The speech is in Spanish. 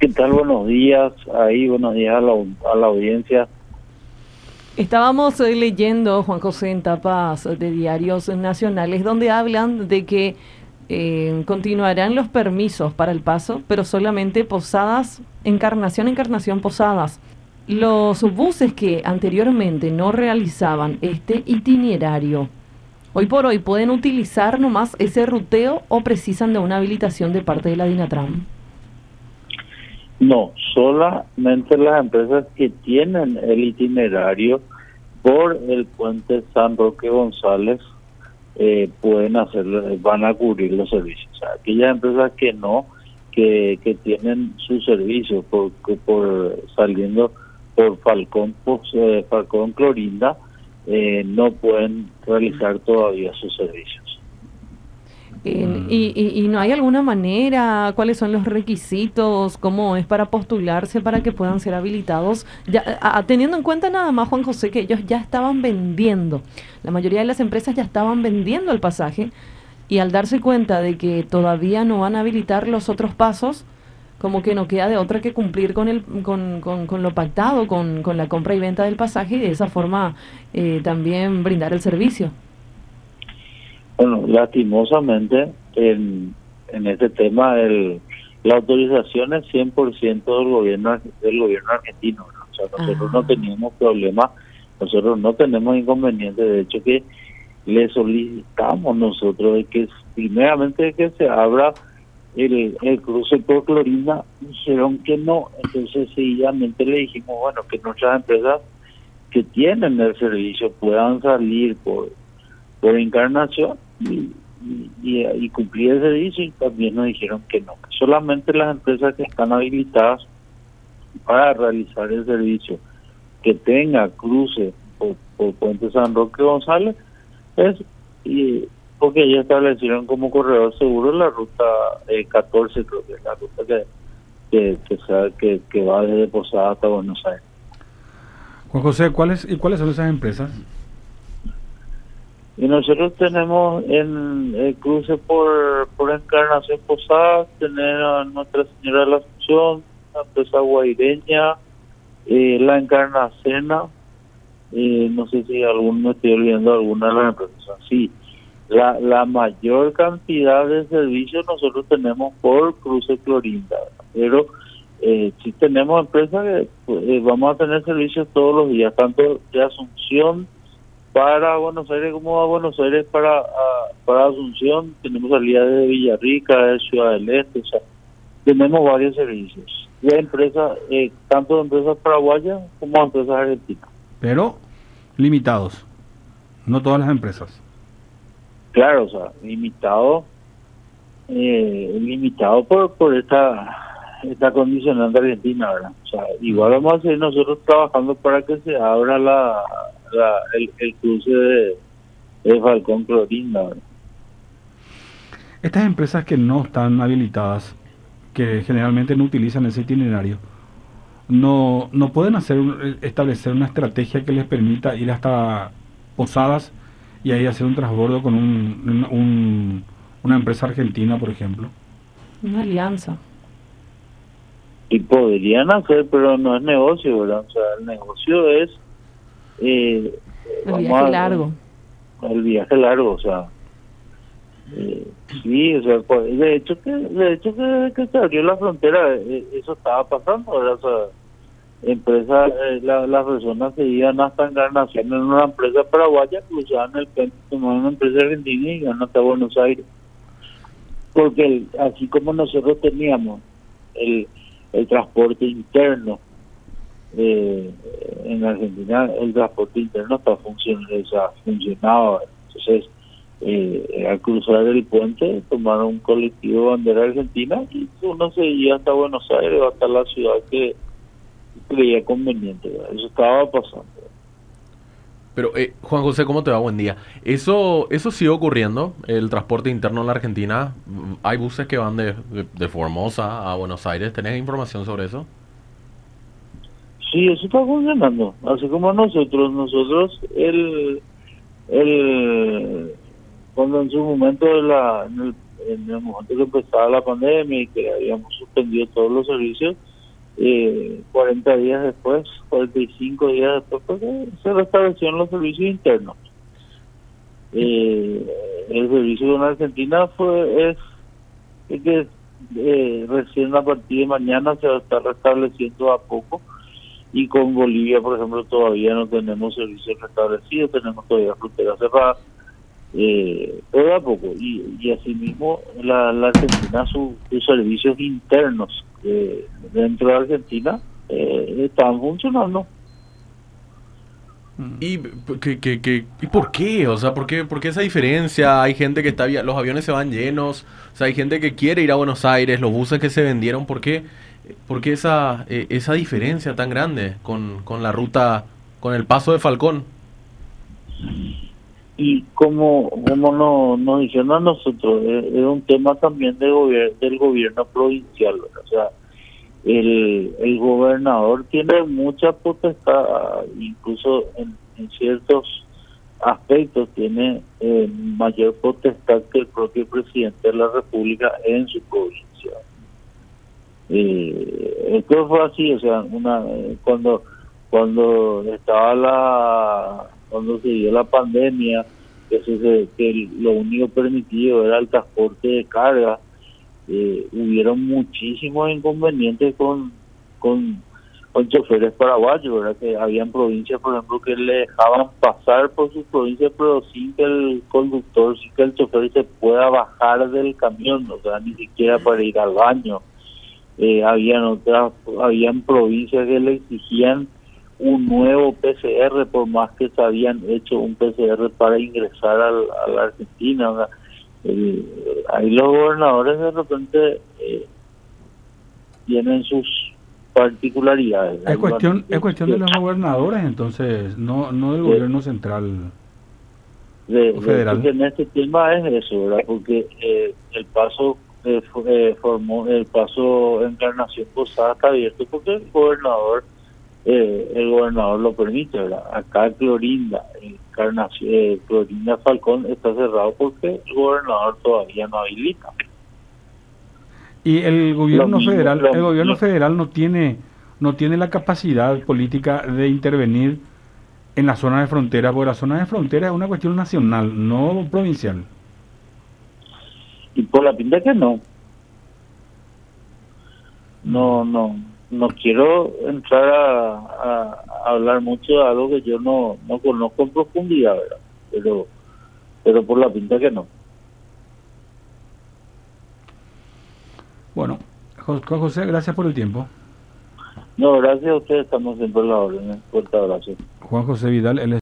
¿Qué tal? Buenos días. Ahí, buenos días a la audiencia. Estábamos leyendo, Juan José, en tapas de diarios nacionales donde hablan de que continuarán los permisos para el paso, pero solamente Posadas, Encarnación, Posadas. Los buses que anteriormente no realizaban este itinerario, hoy por hoy pueden utilizar nomás ese ruteo o precisan de una habilitación de parte de la Dinatram. No, solamente las empresas que tienen el itinerario por el puente San Roque González pueden hacerlo, van a cubrir los servicios. O sea, aquellas empresas que no, que tienen su servicio por saliendo por Falcón Clorinda, no pueden realizar todavía sus servicios. Y no hay alguna manera, cuáles son los requisitos, cómo es para postularse para que puedan ser habilitados, ya, teniendo en cuenta nada más, Juan José, que ellos ya estaban vendiendo, la mayoría de las empresas ya estaban vendiendo el pasaje y al darse cuenta de que todavía no van a habilitar los otros pasos, como que no queda de otra que cumplir con lo pactado, con la compra y venta del pasaje y de esa forma también brindar el servicio. Bueno, lastimosamente en este tema la autorización es 100% del gobierno argentino, ¿no? O sea, nosotros no teníamos problema, nosotros no tenemos inconveniente, de hecho que le solicitamos nosotros de que primeramente que se abra el cruce por Clorinda, dijeron que no, entonces seguidamente le dijimos, bueno, que nuestras empresas que tienen el servicio puedan salir por Encarnación y cumplir el servicio, y también nos dijeron que no, que solamente las empresas que están habilitadas para realizar el servicio que tenga cruce por Puente San Roque González porque ellos establecieron como corredor seguro la ruta 14, creo que es la ruta que va desde Posada hasta Buenos Aires. Juan José, ¿cuáles son esas empresas? Y nosotros tenemos en el cruce por Encarnación Posada, tener a Nuestra Señora de la Asunción, la empresa guaireña, la Encarnacena, no sé si me estoy olvidando alguna de las empresas. Sí, la mayor cantidad de servicios nosotros tenemos por cruce Clorinda, pero sí tenemos empresas que vamos a tener servicios todos los días, tanto de Asunción para Buenos Aires como a Buenos Aires para Asunción. Tenemos salida de Villarrica, de Ciudad del Este, o sea, tenemos varios servicios de empresas, tanto de empresas paraguayas como de empresas argentinas. Pero limitados, no todas las empresas. Claro, o sea, limitado por esta condicionante argentina, ¿verdad? O sea, igual vamos a seguir nosotros trabajando para que se abra el cruce de Falcón Clorinda, ¿verdad? Estas empresas que no están habilitadas, que generalmente no utilizan ese itinerario, no pueden establecer una estrategia que les permita ir hasta Posadas y ahí hacer un transbordo con una empresa argentina, por ejemplo. Una alianza. Y podrían hacer, pero no es negocio, ¿verdad? O sea, el negocio es el viaje largo. El viaje largo, o sea, sí, o sea, de hecho que se abrió la frontera, eso estaba pasando, ¿verdad? O sea, las personas se iban hasta Encarnación en una empresa paraguaya, cruzaban el puente, tomaban una empresa argentina y iban hasta Buenos Aires, porque así como nosotros teníamos el transporte interno, en Argentina el transporte interno funcionaba. Entonces, al cruzar el puente, tomaron un colectivo bandera argentina y uno se iba hasta Buenos Aires o hasta la ciudad que creía conveniente, ¿verdad? Eso estaba pasando. Pero, Juan José, ¿cómo te va? Buen día. ¿Eso sigue ocurriendo, el transporte interno en la Argentina? ¿Hay buses que van de Formosa a Buenos Aires? ¿Tenés información sobre eso? Sí, eso está funcionando. Así como nosotros cuando en su momento en el momento que empezaba la pandemia y que habíamos suspendido todos los servicios, 40 días después, 45 días después, pues, se restablecieron los servicios internos. El servicio con Argentina es que recién a partir de mañana se va a estar restableciendo a poco, y con Bolivia, por ejemplo, todavía no tenemos servicios restablecidos, tenemos todavía fronteras cerradas, pero a poco, y asimismo la Argentina, sus servicios internos dentro de Argentina están funcionando. ¿Y y por qué? O sea, por qué esa diferencia? Hay gente que está los aviones se van llenos, o sea, hay gente que quiere ir a Buenos Aires, los buses que se vendieron, ¿por qué esa diferencia tan grande con la ruta, con el paso de Falcón? Y como nos dijeron a nosotros, es un tema también del gobierno provincial, ¿verdad? O sea, el gobernador tiene mucha potestad, incluso en ciertos aspectos tiene mayor potestad que el propio presidente de la República en su provincia. Esto fue así, o sea, cuando se dio la pandemia, que lo único permitido era el transporte de carga, hubieron muchísimos inconvenientes con choferes paraguayos, ¿verdad? Que habían provincias, por ejemplo, que le dejaban pasar por sus provincias, pero sin que el conductor, sin que el chofer se pueda bajar del camión, o sea, ni siquiera para ir al baño. Habían provincias que le exigían un nuevo PCR, por más que se habían hecho un PCR para ingresar a la Argentina, ¿verdad? Ahí los gobernadores de repente tienen sus particularidades. Es cuestión de los gobernadores, entonces, no del gobierno central federal. Porque en este tema es eso, ¿verdad? Porque el paso Encarnación Posada está abierto porque el gobernador lo permite, ¿verdad? Acá Clorinda Falcón está cerrado porque el gobernador todavía no habilita. Y el gobierno federal no tiene la capacidad política de intervenir en la zona de frontera, porque la zona de frontera es una cuestión nacional, no provincial. Y por la pinta que no quiero entrar a hablar mucho de algo que yo no conozco en profundidad, ¿verdad? Pero por la pinta que no. Bueno, Juan José, gracias por el tiempo. No, gracias a ustedes, estamos siempre a la orden. Fuerte abrazo. Juan José Vidal, él es